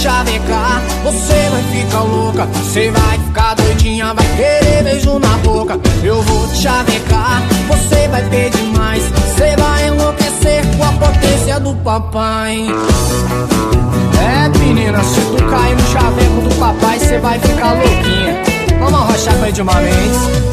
chavecar, você vai ficar louca, você vai ficar doidinha, vai querer beijo na boca. Eu vou te chavecar, você vai pedir mais, você vai enlouquecer com a potência do papai. É, menina, se tu cair no chaveco do papai, você vai ficar louquinha. Vamos arrochar com Edmar Mendes.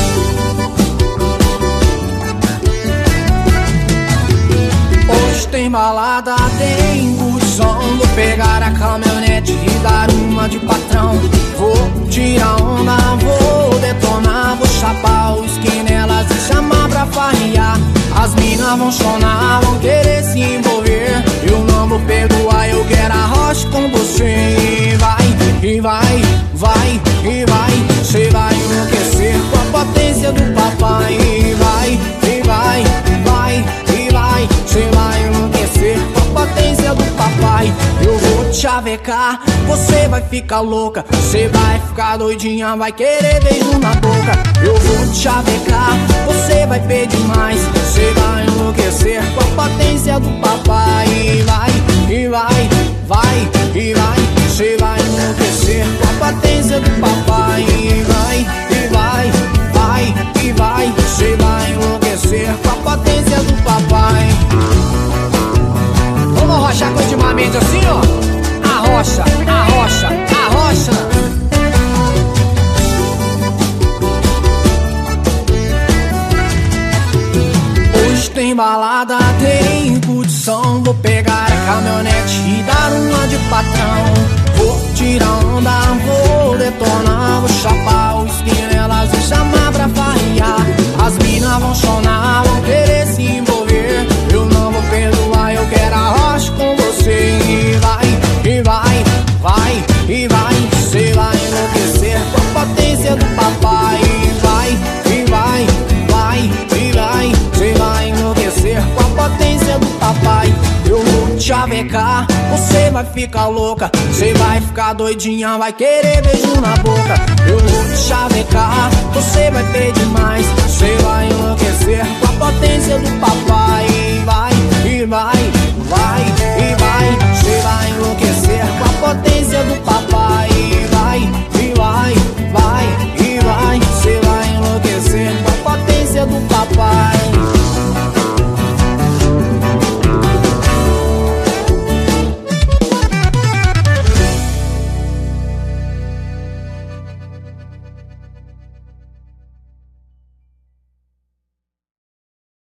Hoje tem balada, tem busão, vou pegar a caminhonete e dar uma de patrão. Vou tirar onda, vou detonar, vou chapar o skin nelas e chamar pra farrear. As minas vão chorar, vão querer se envolver, eu não vou perdoar, eu quero arrocha com você. E vai, e vai, vai, e vai, cê vai enlouquecer com a potência do papai. E vai, e vai, vai, e vai, cê vai enlouquecer com a potência do papai. Eu vou te chavecar, você vai ficar louca, você vai ficar doidinha, vai querer beijo na boca. Eu vou te chavecar, você vai pedir mais, você vai enlouquecer com a potência do papai. E vai, e vai, vai, e vai, você vai enlouquecer com a potência do papai. E vai, e vai, vai, e vai, você vai enlouquecer com a potência do papai. Vamos arrochar continuamente assim, ó. Arrocha, arrocha, arrocha. Hoje tem balada, tem curtição, vou pegar a caminhonete e dar uma de patrão. Vou tirar onda, vou detonar, vou chapar o skin nelas e chamar pra farrear. As minas vão chorar, vão querer se envolver, eu não vou perdoar, eu quero arrocha com você. E vai, e vai, vai, e vai, você vai enlouquecer com a potência do papai. E vai, e vai, vai, e vai, você vai enlouquecer com a potência do papai. Eu vou te chavecar, você vai ficar louca, você vai ficar doidinha, vai querer beijo na boca. Eu vou te chavecar, você vai pedir mais, você vai enlouquecer com a potência do papai.